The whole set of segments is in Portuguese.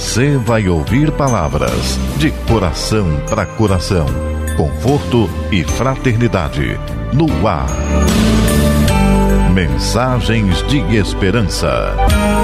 Você vai ouvir palavras de coração para coração, conforto e fraternidade, no ar. Mensagens de esperança.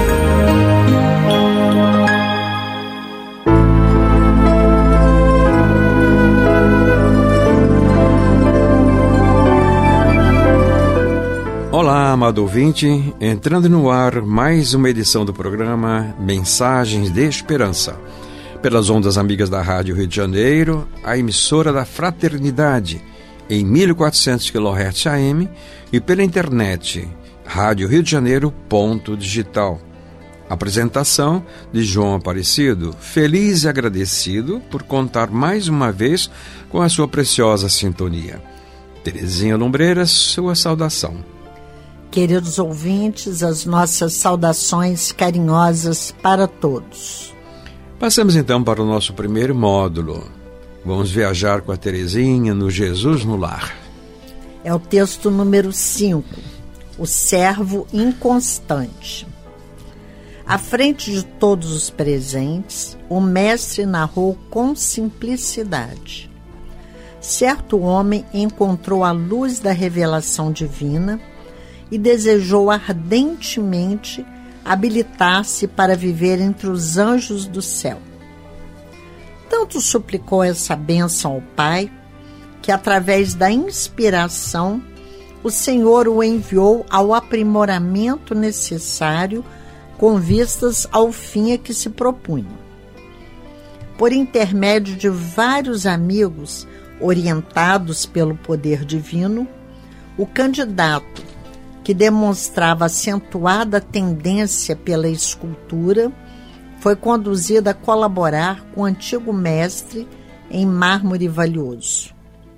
Olá, amado ouvinte, entrando no ar mais uma edição do programa Mensagens de Esperança. Pelas ondas amigas da Rádio Rio de Janeiro, a emissora da Fraternidade, em 1400 kHz AM, e pela internet, Rádio Rio de Janeiro, .digital. Apresentação de João Aparecido, feliz e agradecido por contar mais uma vez com a sua preciosa sintonia. Terezinha Lumbreiras, sua saudação. Queridos ouvintes, as nossas saudações carinhosas para todos. Passamos então para o nosso primeiro módulo. Vamos viajar com a Terezinha no Jesus no Lar. É o texto número 5, o servo inconstante. À frente de todos os presentes, o mestre narrou com simplicidade. Certo homem encontrou a luz da revelação divina e desejou ardentemente habilitar-se para viver entre os anjos do céu. Tanto suplicou essa bênção ao Pai, que através da inspiração, o Senhor o enviou ao aprimoramento necessário com vistas ao fim a que se propunha. Por intermédio de vários amigos orientados pelo poder divino, o candidato, que demonstrava acentuada tendência pela escultura, foi conduzido a colaborar com o antigo mestre em mármore valioso.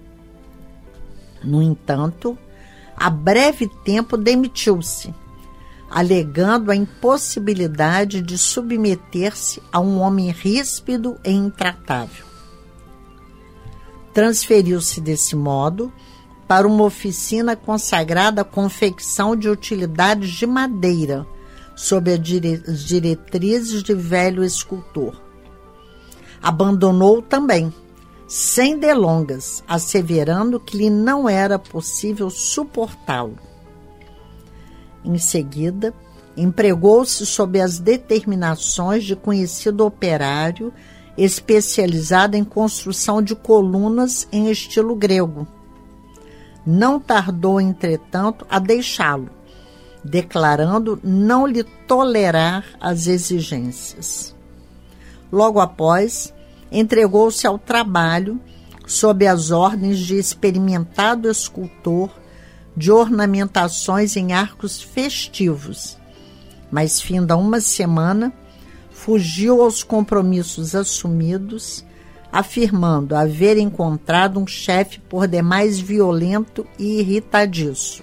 No entanto, a breve tempo demitiu-se, alegando a impossibilidade de submeter-se a um homem ríspido e intratável. Transferiu-se desse modo para uma oficina consagrada à confecção de utilidades de madeira, sob as diretrizes de velho escultor. Abandonou também, sem delongas, asseverando que lhe não era possível suportá-lo. Em seguida, empregou-se sob as determinações de conhecido operário especializado em construção de colunas em estilo grego. Não tardou, entretanto, a deixá-lo, declarando não lhe tolerar as exigências. Logo após, entregou-se ao trabalho sob as ordens de experimentado escultor de ornamentações em arcos festivos, mas, finda uma semana, fugiu aos compromissos assumidos, afirmando haver encontrado um chefe por demais violento e irritadiço.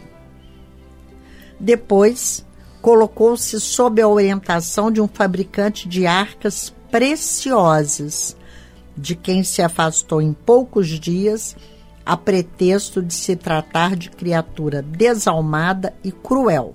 Depois, colocou-se sob a orientação de um fabricante de arcas preciosas, de quem se afastou em poucos dias, a pretexto de se tratar de criatura desalmada e cruel.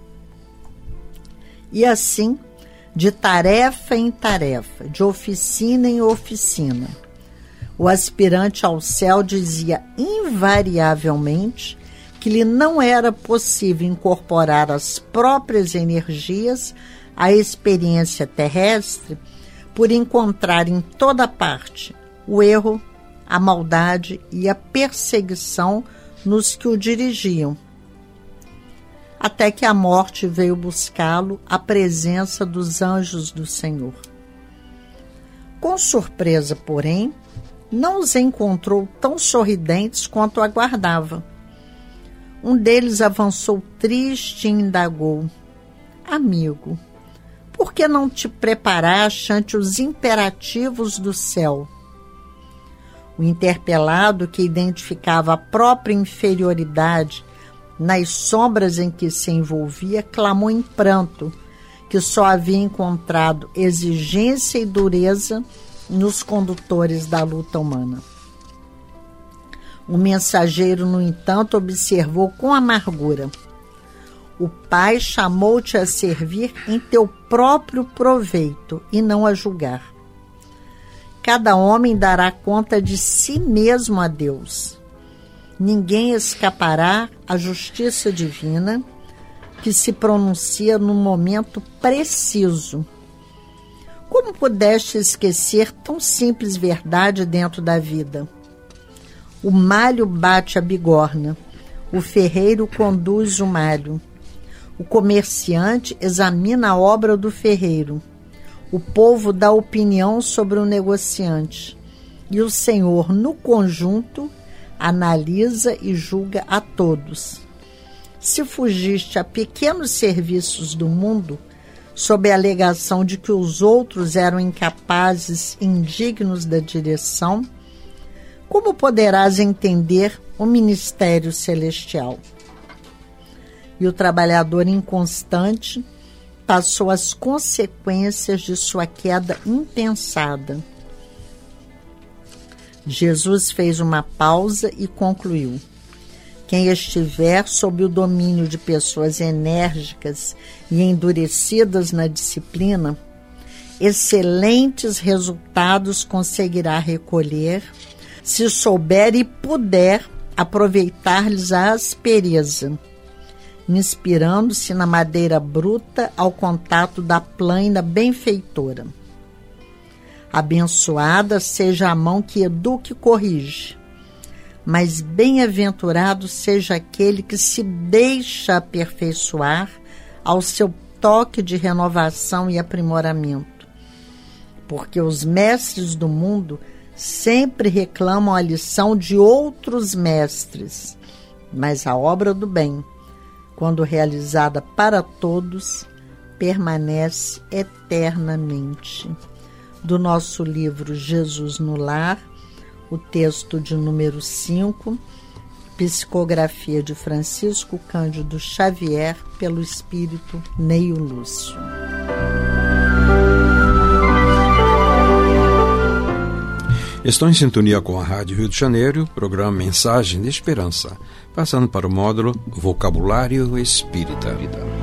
E assim, de tarefa em tarefa, de oficina em oficina, o aspirante ao céu dizia invariavelmente que lhe não era possível incorporar as próprias energias à experiência terrestre por encontrar em toda parte o erro, a maldade e a perseguição nos que o dirigiam, até que a morte veio buscá-lo à presença dos anjos do Senhor. Com surpresa, porém, não os encontrou tão sorridentes quanto aguardava. Um deles avançou triste e indagou: amigo, por que não te preparaste ante os imperativos do céu? O interpelado, que identificava a própria inferioridade nas sombras em que se envolvia, clamou em pranto que só havia encontrado exigência e dureza nos condutores da luta humana. O mensageiro, no entanto, observou com amargura: O Pai chamou-te a servir em teu próprio proveito e não a julgar. Cada homem dará conta de si mesmo a Deus. Ninguém escapará à justiça divina que se pronuncia no momento preciso. Como pudeste esquecer tão simples verdade dentro da vida? O malho bate a bigorna, o ferreiro conduz o malho. O comerciante examina a obra do ferreiro. O povo dá opinião sobre o negociante. E o Senhor, no conjunto, analisa e julga a todos. Se fugiste a pequenos serviços do mundo, sob a alegação de que os outros eram incapazes e indignos da direção, como poderás entender o ministério celestial? E o trabalhador inconstante passou as consequências de sua queda impensada. Jesus fez uma pausa e concluiu: quem estiver sob o domínio de pessoas enérgicas e endurecidas na disciplina, excelentes resultados conseguirá recolher se souber e puder aproveitar-lhes a aspereza, inspirando-se na madeira bruta ao contato da plânia benfeitora. Abençoada seja a mão que educa e corrige, mas bem-aventurado seja aquele que se deixa aperfeiçoar ao seu toque de renovação e aprimoramento. Porque os mestres do mundo sempre reclamam a lição de outros mestres, mas a obra do bem, quando realizada para todos, permanece eternamente. Do nosso livro Jesus no Lar, o texto de número 5, psicografia de Francisco Cândido Xavier, pelo espírito Neio Lúcio. Estou em sintonia com a Rádio Rio de Janeiro, programa Mensagem de Esperança, passando para o módulo Vocabulário Espírita.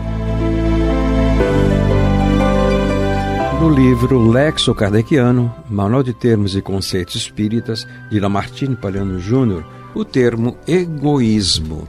No livro Lexo Kardeciano, Manual de Termos e Conceitos Espíritas, de Lamartine Palhano Júnior, o termo egoísmo.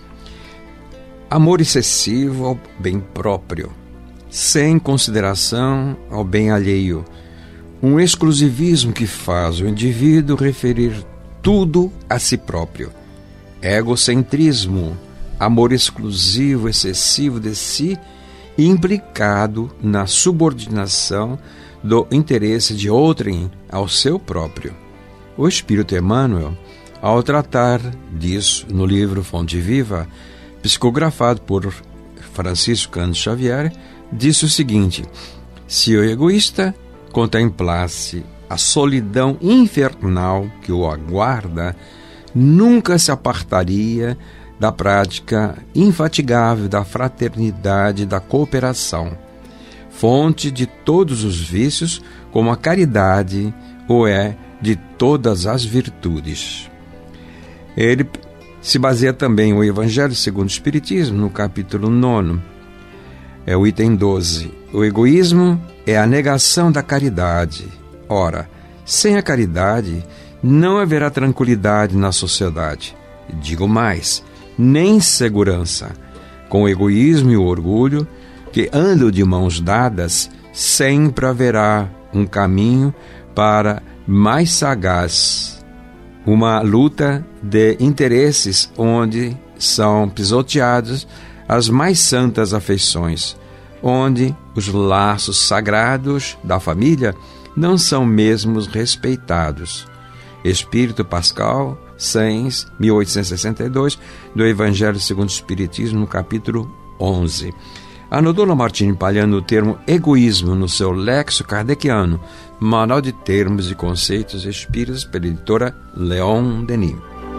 Amor excessivo ao bem próprio, sem consideração ao bem alheio. Um exclusivismo que faz o indivíduo referir tudo a si próprio. Egocentrismo, amor exclusivo, excessivo de si, implicado na subordinação do interesse de outrem ao seu próprio. O Espírito Emmanuel, ao tratar disso no livro Fonte Viva, psicografado por Francisco Cândido Xavier, disse o seguinte: se o egoísta contemplasse a solidão infernal que o aguarda, nunca se apartaria da prática infatigável da fraternidade e da cooperação, fonte de todos os vícios, como a caridade o é de todas as virtudes. Ele se baseia também no Evangelho segundo o Espiritismo, no capítulo 9, o item 12. O egoísmo é a negação da caridade. Ora, sem a caridade, não haverá tranquilidade na sociedade. Digo mais, nem segurança. Com o egoísmo e o orgulho, que andam de mãos dadas, sempre haverá um caminho para mais sagaz. Uma luta de interesses onde são pisoteadas as mais santas afeições, onde os laços sagrados da família não são mesmo respeitados. Espírito Pascal Sens, 1862, do Evangelho segundo o Espiritismo, no capítulo 11. Anotou Lamartine Palhano o termo egoísmo no seu Lexo Kardeciano, Manual de Termos e Conceitos Espíritas, pela editora Leon Denis.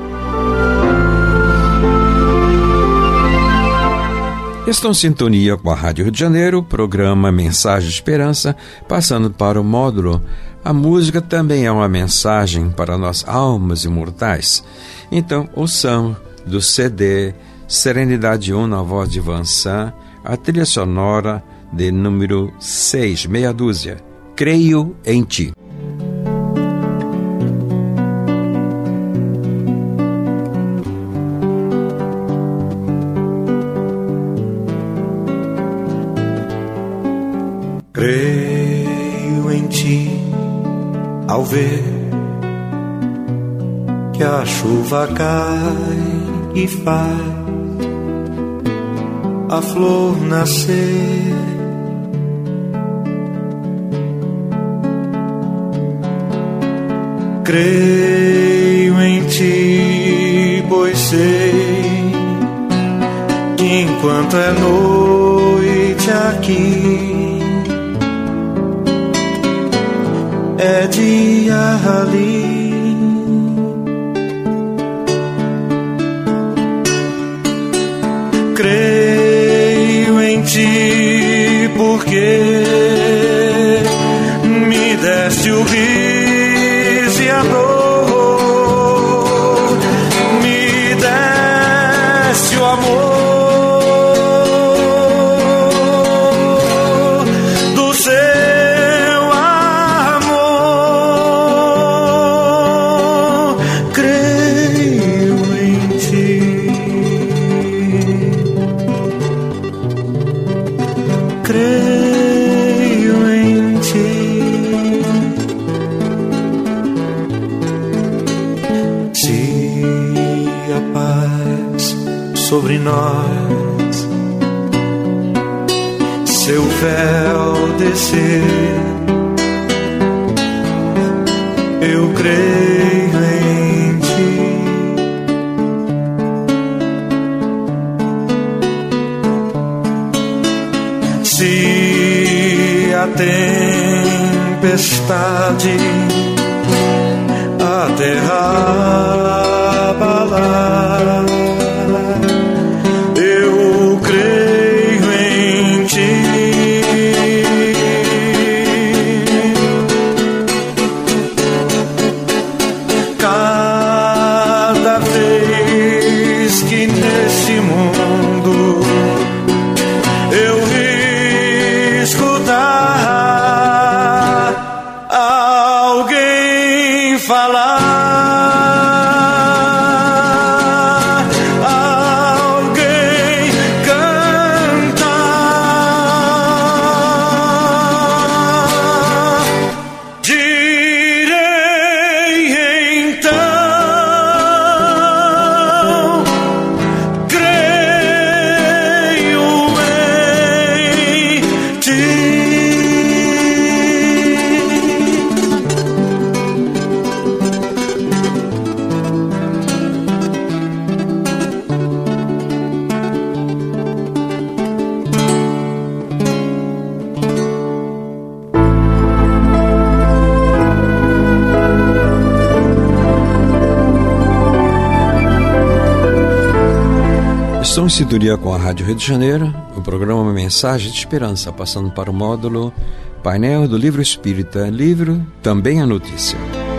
Estão em sintonia com a Rádio Rio de Janeiro, programa Mensagem de Esperança, passando para o módulo A Música Também é uma Mensagem para nós Almas Imortais. Então, ouçamos do CD Serenidade 1 na voz de Vansan, a trilha sonora de número 6, meia dúzia, Creio em Ti. Creio em Ti ao ver que a chuva cai e faz a flor nascer. Creio em Ti, pois sei que enquanto é noite aqui, é dia ali. Creio em Ti, porque me deste o riso e a dor, me deste o amor do Seu amor. Creio em Ti. Creio em Ti. Se a paz sobre nós Seu véu descer, eu creio em Ti. Se a tempestade a terra abalar, eu creio em Ti. Cada vez que nesse mundo eu escutar alguém falar, alguém cantar, direi então, creio em Ti. Estão em sintonia com a Rádio Rio de Janeiro, o programa Mensagem de Esperança, passando para o módulo Painel do Livro Espírita, livro Também a Notícia.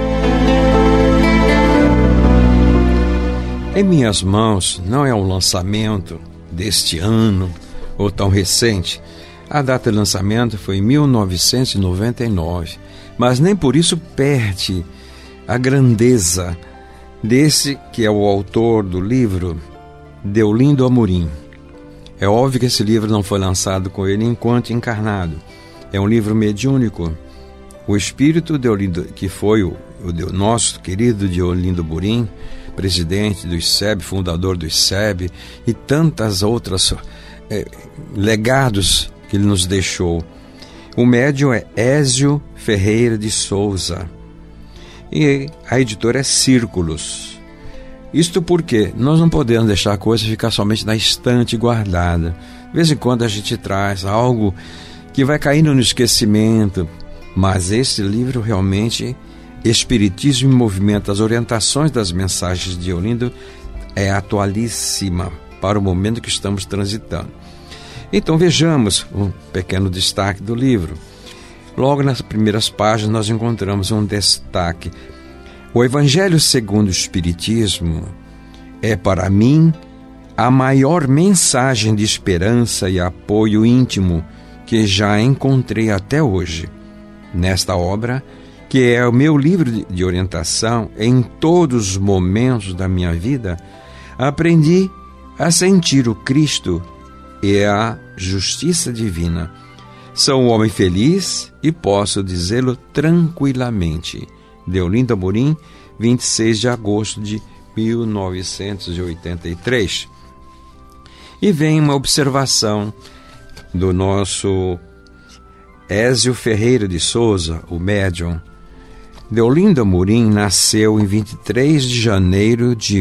Em minhas mãos não é um lançamento deste ano ou tão recente. A data de lançamento foi em 1999, mas nem por isso perde a grandeza desse que é o autor do livro, Deolindo Amorim. É óbvio que esse livro não foi lançado com ele enquanto encarnado. É um livro mediúnico. O espírito Deolindo, que foi o nosso querido Deolindo Amorim, presidente do ICEB, fundador do ICEB, e tantas outras legados que ele nos deixou. O médium é Ézio Ferreira de Souza. E a editora é Círculos. Isto porque nós não podemos deixar a coisa ficar somente na estante guardada. De vez em quando a gente traz algo que vai caindo no esquecimento, mas esse livro realmente, Espiritismo em Movimento, as orientações das mensagens de Deolindo, é atualíssima para o momento que estamos transitando. Então vejamos um pequeno destaque do livro. Logo nas primeiras páginas nós encontramos um destaque. O Evangelho segundo o Espiritismo é para mim a maior mensagem de esperança e apoio íntimo que já encontrei até hoje. Nesta obra, que é o meu livro de orientação em todos os momentos da minha vida, aprendi a sentir o Cristo e a justiça divina. Sou um homem feliz e posso dizê-lo tranquilamente. Deolinda Amorim, 26 de agosto de 1983. E vem uma observação do nosso Ézio Ferreira de Souza, o médium. Deolinda Amorim nasceu em 23 de janeiro de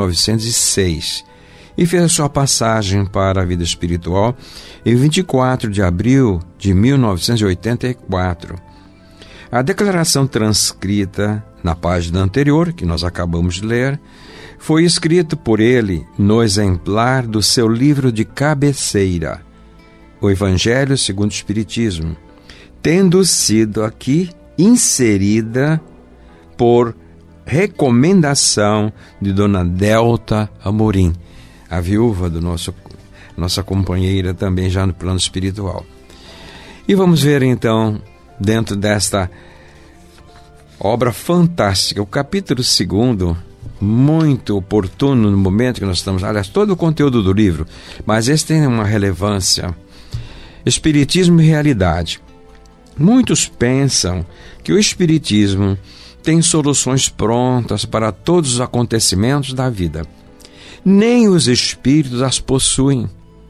1906 e fez sua passagem para a vida espiritual em 24 de abril de 1984. A declaração transcrita na página anterior, que nós acabamos de ler, foi escrita por ele no exemplar do seu livro de cabeceira, O Evangelho segundo o Espiritismo, tendo sido aqui inserida por recomendação de Dona Delta Amorim, a viúva do nossa companheira também já no plano espiritual. E vamos ver então, dentro desta obra fantástica, o capítulo 2, muito oportuno no momento que nós estamos, aliás, todo o conteúdo do livro, mas esse tem uma relevância. Espiritismo e realidade. Muitos pensam que o Espiritismo tem soluções prontas para todos os acontecimentos da vida. Nem os espíritos as possuem.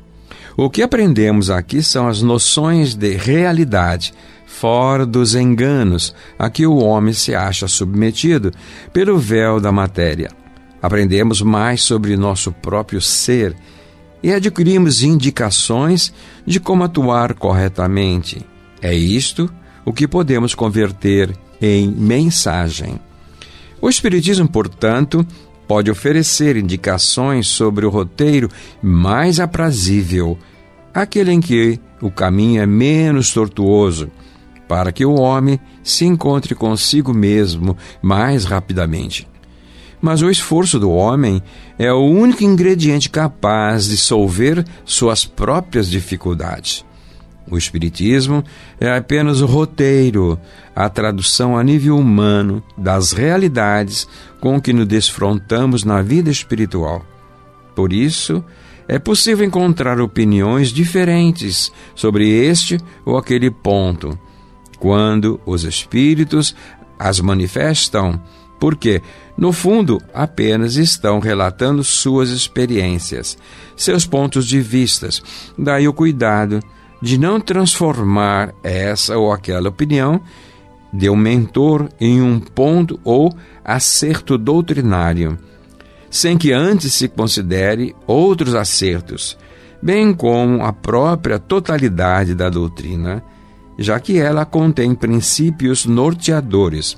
O que aprendemos aqui são as noções de realidade, fora dos enganos a que o homem se acha submetido pelo véu da matéria. Aprendemos mais sobre nosso próprio ser e adquirimos indicações de como atuar corretamente. É isto o que podemos converter em mensagem. O Espiritismo, portanto, pode oferecer indicações sobre o roteiro mais aprazível, aquele em que o caminho é menos tortuoso, para que o homem se encontre consigo mesmo mais rapidamente. Mas o esforço do homem é o único ingrediente capaz de solver suas próprias dificuldades. O Espiritismo é apenas o roteiro, a tradução a nível humano das realidades com que nos defrontamos na vida espiritual. Por isso, é possível encontrar opiniões diferentes sobre este ou aquele ponto, quando os espíritos as manifestam, porque, no fundo, apenas estão relatando suas experiências, seus pontos de vista. Daí o cuidado de não transformar essa ou aquela opinião de um mentor em um ponto ou acerto doutrinário, sem que antes se considere outros acertos, bem como a própria totalidade da doutrina, já que ela contém princípios norteadores,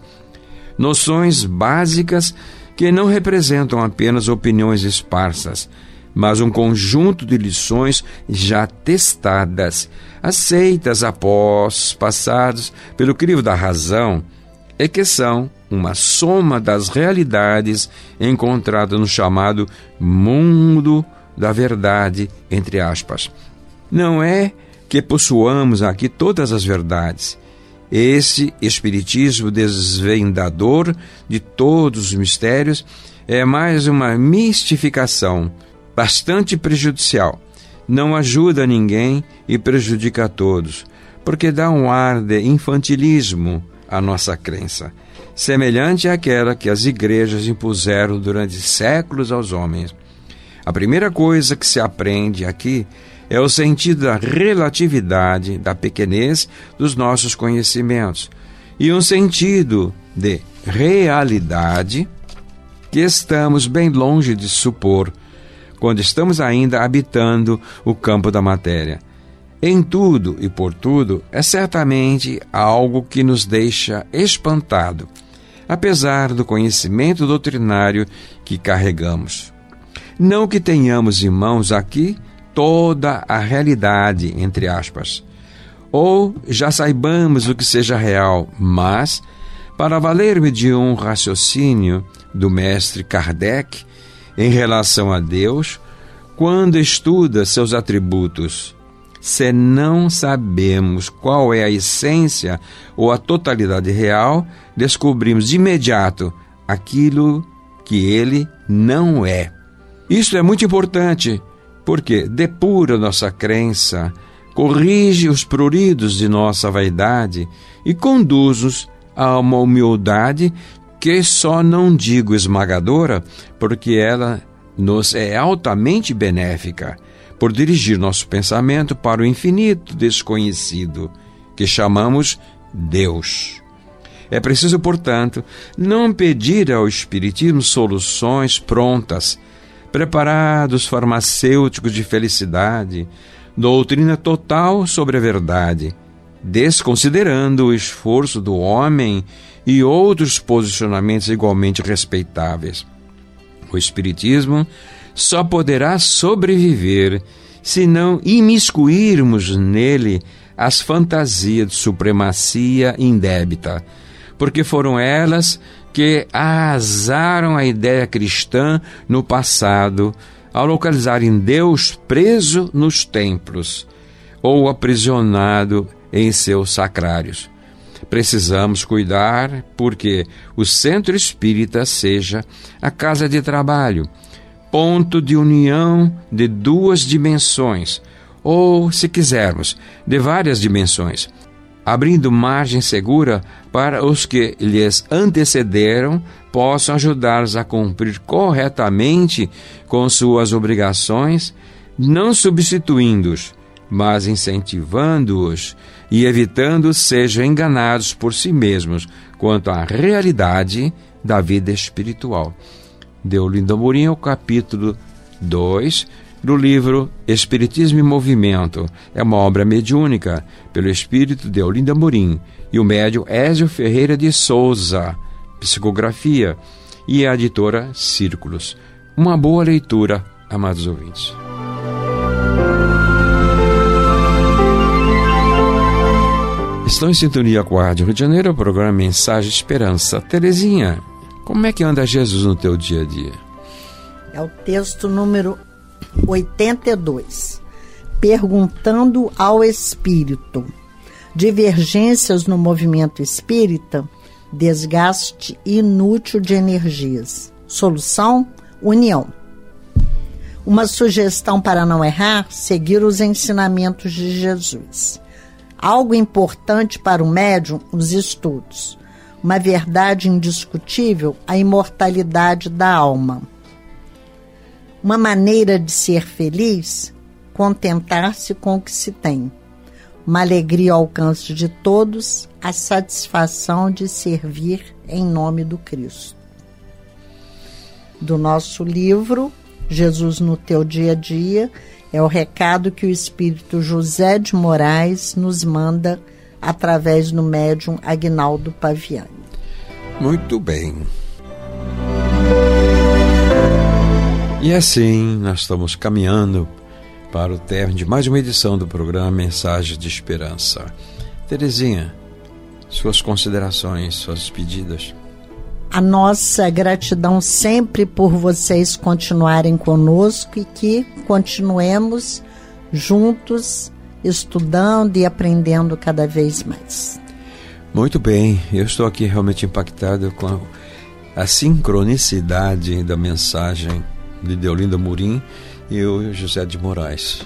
noções básicas que não representam apenas opiniões esparsas, mas um conjunto de lições já testadas, aceitas após passados pelo crivo da razão, e que são uma soma das realidades encontradas no chamado mundo da verdade, entre aspas. Não é que possuamos aqui todas as verdades. Esse espiritismo desvendador de todos os mistérios é mais uma mistificação bastante prejudicial. Não ajuda ninguém e prejudica a todos, porque dá um ar de infantilismo à nossa crença, semelhante àquela que as igrejas impuseram durante séculos aos homens. A primeira coisa que se aprende aqui é o sentido da relatividade, da pequenez dos nossos conhecimentos, e um sentido de realidade que estamos bem longe de supor, quando estamos ainda habitando o campo da matéria. Em tudo e por tudo é certamente algo que nos deixa espantado, apesar do conhecimento doutrinário que carregamos. Não que tenhamos em mãos aqui toda a realidade, entre aspas, ou já saibamos o que seja real, mas, para valer-me de um raciocínio do mestre Kardec em relação a Deus, quando estuda seus atributos, se não sabemos qual é a essência ou a totalidade real, descobrimos de imediato aquilo que ele não é. Isso é muito importante, porque depura nossa crença, corrige os pruridos de nossa vaidade e conduz-nos a uma humildade que só não digo esmagadora, porque ela nos é altamente benéfica, por dirigir nosso pensamento para o infinito desconhecido, que chamamos Deus. É preciso, portanto, não pedir ao Espiritismo soluções prontas, preparados farmacêuticos de felicidade, doutrina total sobre a verdade, desconsiderando o esforço do homem e outros posicionamentos igualmente respeitáveis. O Espiritismo só poderá sobreviver se não imiscuirmos nele as fantasias de supremacia indébita, porque foram elas que arrasaram a ideia cristã no passado, ao localizarem Deus preso nos templos ou aprisionado em seus sacrários. Precisamos cuidar porque o centro espírita seja a casa de trabalho, ponto de união de duas dimensões, ou, se quisermos, de várias dimensões, abrindo margem segura para os que lhes antecederam possam ajudá-los a cumprir corretamente com suas obrigações, não substituindo-os, mas incentivando-os e evitando sejam enganados por si mesmos quanto à realidade da vida espiritual. Deolinda Amorim, o capítulo 2 do livro Espiritismo em Movimento. É uma obra mediúnica pelo espírito Deolinda Amorim e o médium Ézio Ferreira de Souza, psicografia, e a editora Círculos. Uma boa leitura, amados ouvintes. Estão em sintonia com a Rádio Rio de Janeiro, o programa Mensagem de Esperança. Terezinha, como é que anda Jesus no teu dia a dia? É o texto número 82. Perguntando ao Espírito. Divergências no movimento espírita, desgaste inútil de energias. Solução? União. Uma sugestão para não errar, seguir os ensinamentos de Jesus. Algo importante para o médium, os estudos. Uma verdade indiscutível, a imortalidade da alma. Uma maneira de ser feliz, contentar-se com o que se tem. Uma alegria ao alcance de todos, a satisfação de servir em nome do Cristo. Do nosso livro, Jesus no Teu Dia a Dia, é o recado que o Espírito José de Moraes nos manda através do médium Aguinaldo Paviani. Muito bem. E assim nós estamos caminhando para o término de mais uma edição do programa Mensagem de Esperança. Terezinha, suas considerações, suas pedidas. A nossa gratidão sempre por vocês continuarem conosco e que continuemos juntos, estudando e aprendendo cada vez mais. Muito bem, eu estou aqui realmente impactado com a sincronicidade da mensagem de Deolinda Amorim e o José de Moraes.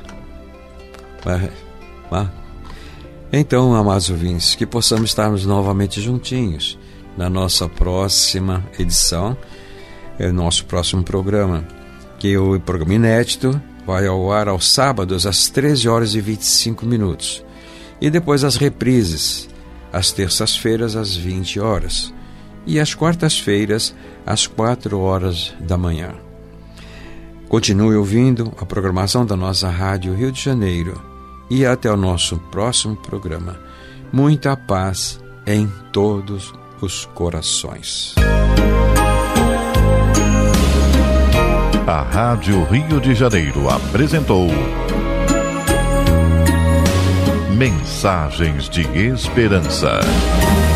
Então, amados ouvintes, que possamos estarmos novamente juntinhos na nossa próxima edição, nosso próximo programa, que o programa inédito vai ao ar aos sábados às 13 horas e 25 minutos e depois as reprises às terças-feiras às 20 horas e às quartas-feiras às 4 horas da manhã. Continue ouvindo a programação da nossa Rádio Rio de Janeiro e até o nosso próximo programa. Muita paz em todos os corações. A Rádio Rio de Janeiro apresentou Mensagens de Esperança.